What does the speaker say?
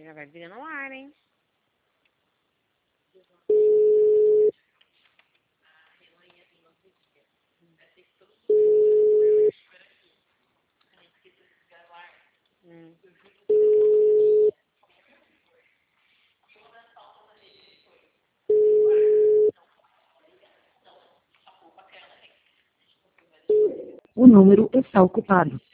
Já vai desligando o ar, hein? O número está ocupado.